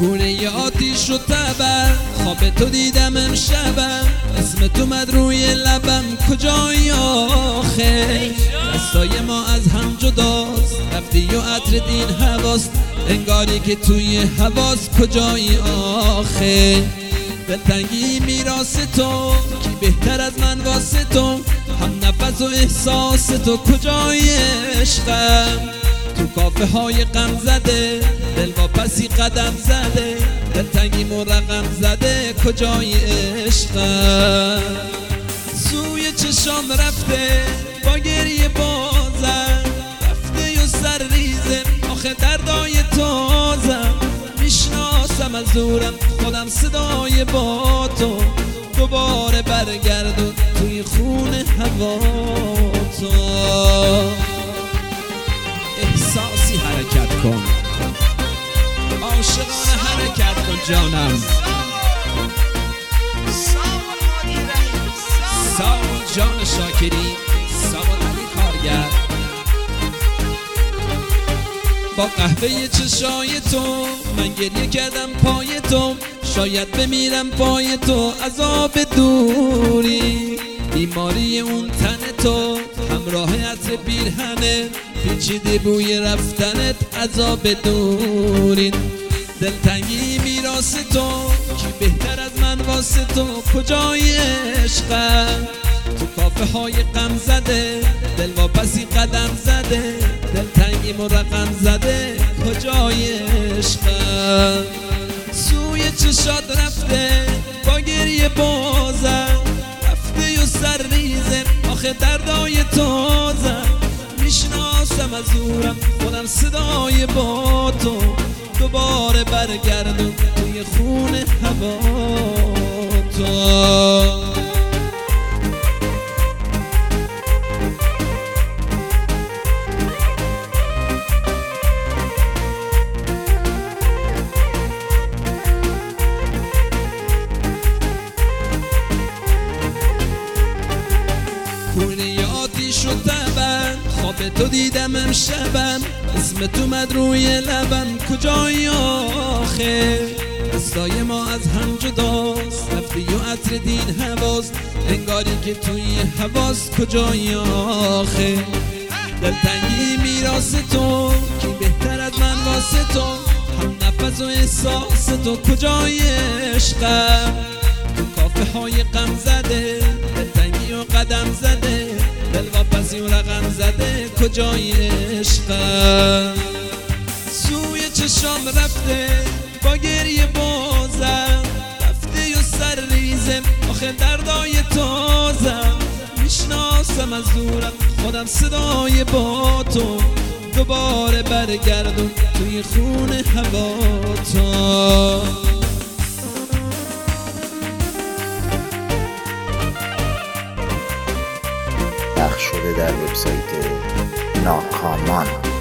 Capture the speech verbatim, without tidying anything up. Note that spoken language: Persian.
خونه آتیش و تبر، خواب تو دیدم امشبم، اسم تو مد روی لبم، کجایی آخه؟ دستای ما از هم جداست، رفتی و عطر دین هواست، انگاری که توی هواست، کجایی آخه؟ دلتنگی میراث تو، کی بهتر از من واسه تو، هم نفس و احساس تو، کجای عشقم؟ تو کافه های غم زده، دل با پسی قدم زده، دلتنگی مو رقم زده، کجای عشقم؟ سوی چشام رفته با گریه بازم، رفته و سر ریزه آخه دردای تازم، میشناسم از دورم خودم صدای با تو، دوباره برگردون توی خون هوا تو. احساسی حرکت کن، عاشقانه حرکت کن جانم. سامان جان شاکری، سامان علی کارگر. با قهوه چشای تو من گریه کردم پای تو، شاید بمیرم پای تو، عذاب دوری، بیماری اون تن تو، همراه عطر پیرهنه، پیچیده بوی رفتنت، عذاب دوری. دلتنگی میراث تو، کی بهتر از من واسه تو، کجای عشقم؟ تو کافه های غم زده، دل واپسی قدم زده، دلتنگی مو رقم زده، کجای عشقم؟ سوی چشات رفته با گریه بازم، رفته و سر ریزه آخه دردای تازم، میشناسم از دورم خودم صدای با تو، دوباره برگردون توی خون هوا تو. خونه آتیش و تبر، خواب تو دیدم امشبم، اسم تو مد روی لبم، کجایی آخه؟ دستای ما از هم جداست، رفتی و عطر دین هواست، انگاری که توی هواست، کجایی آخه؟ دلتنگی میراث تو، کی بهتر از من واسه تو، هم نفس و احساس تو، کجای عشقم؟ تو کافه های غم زده، دلتنگی و قدم زده، دل واپسی و رقم زده، کجای عشقم؟ سوی چشام رفته با گریه بازم، رفته و سر ریزه آخه دردای تازم، میشناسم از دورم خودم صدای با تو، دوباره برگردون توی خون هوا تو. پخش شده در وبسایت ناکامان.